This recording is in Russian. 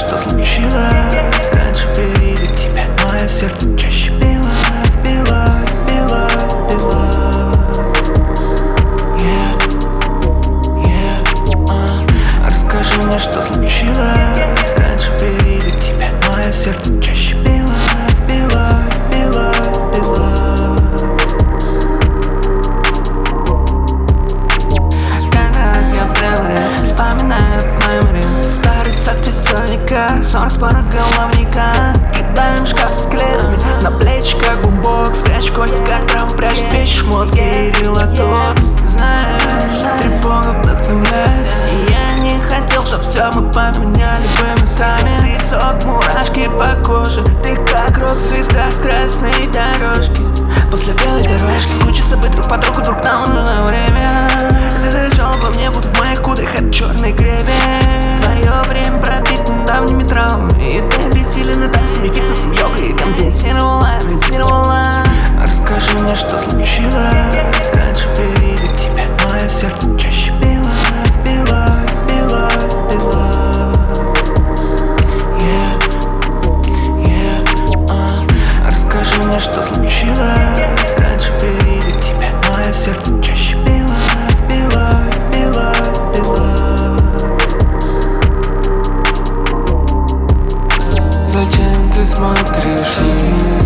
что случилось. Раньше при виде тебя мое сердце чаще билось, билось, билось, билось. Расскажи мне, что случилось. Раньше при виде тебя мое сердце чаще билось, билось, билось, билось. Как раз я превращаю, вспоминаю мемори. Старый сад песонника, 40 споров головника. Кидаем шкаф с клетками, на плечи как бумбокс. Прячь кость, как прям прячь вещи, шмотки и релатокс. Знаешь, тревога вдохновляет. И я не хотел, чтоб все мы поменяли бы местами. Ты сок, мурашки по коже. Ты как рок-звезда с красной дорожки. После белой дорожки скучится быть друг по другу, друг нам нужно время. Ты зашел во мне, будто в моих кудрях от черный гребень. Твое время пропитано давними травмами. И ты обессилен и танцами, фитнесом, йогой. И компенсировала. Расскажи мне, что случилось. Раньше при виде тебя мое сердце чаще билось, билось, билось, билось. Расскажи мне, что случилось. Раньше при виде тебя мое сердце чаще билось, билось, билось, билось. Зачем ты смотришь вниз?